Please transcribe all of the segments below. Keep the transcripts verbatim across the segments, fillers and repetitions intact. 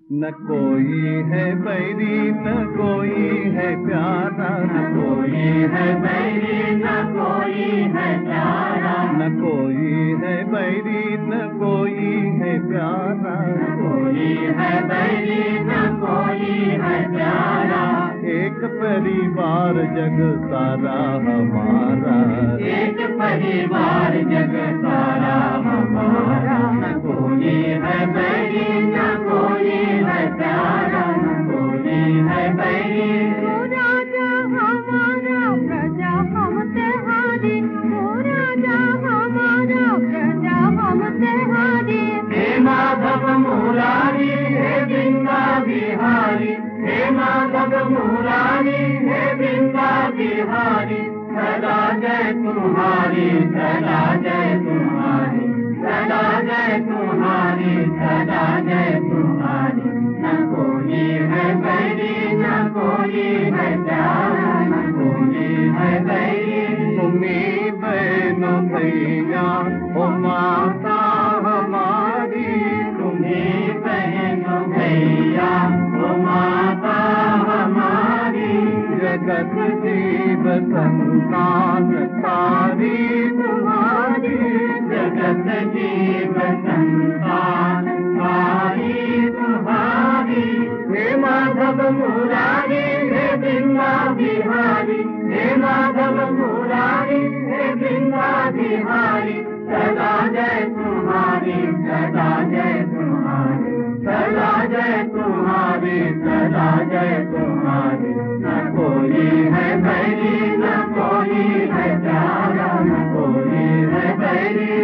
न कोई है बैरी न कोई है प्यारा, न कोई है बैरी न कोई है प्यारा, न कोई है बैरी न कोई है प्यारा, न कोई है बैरी न कोई है प्यारा। एक परिवार जग सारा हमारा, एक परिवार जग सारा हमारा। न कोई है बैरी न कोई है प्यारा, न कोई है बैरी। ओ राजा हमारा प्रजा हम तिहारी, ओ राजा हमारा प्रजा हम तिहारी। हे माधव मुरारी हे बिंदा बिहारी, हे माधव मुरारी हे बिंदा बिहारी। सदा जय तुम्हारी, सदा जय तुम्हारी, सदा जय तुम्हारी, सदा जय तुम्हारी। न कोई है बैरी न कोई है प्यारा, न कोई है बैरी। तुम्ही बहनों भैया ओ माता हमारी, तुम्ही बहनों भैया ओ माता हमारी। जगत जीव संतान सारी तुम्हारी, जगत जीव संतान सारी तुम्हारी। हे माधव मुरारी हे बिंदा बिहारी, हे माधव मुरारी हे बिंदा बिहारी। सदा जय तुम्हारी, सदा जय तुम्हारी, सदा जय तुम्हारी, सदा जय तुम्हारी। न कोई है बैरी न कोई है प्यारा, न कोई है बैरी।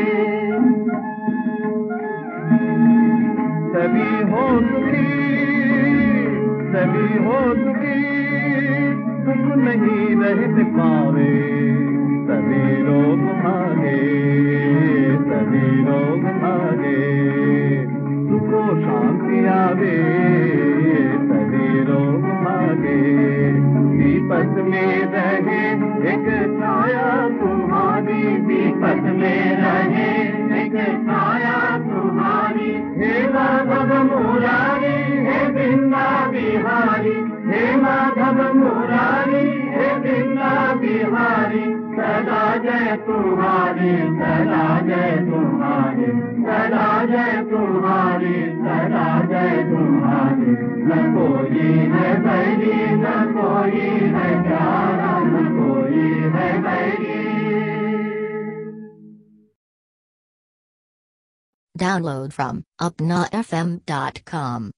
सभी हो सुखी सभी हो सुखी, सुख नहीं रह पावे, सभी लोग भागे सभी लोग भागे। सुखो शांति आवे सभी लोग भागे। विपत में रहे एक छाया तुम्हारी, विपत में रहे एक छाया तुम्हारी। हे माधव मुरारी हे बिंदा बिहारी, हे माधव मुरारी हे बिंदा बिहारी। सदा जय तुम्हारी, सदा जय तुम्हारी, सदा जय तुम्हारी, सदा जय तुम्हारी। न कोई है बैरी न कोई है प्यारा, न कोई है बैरी। Download from upna f m dot com.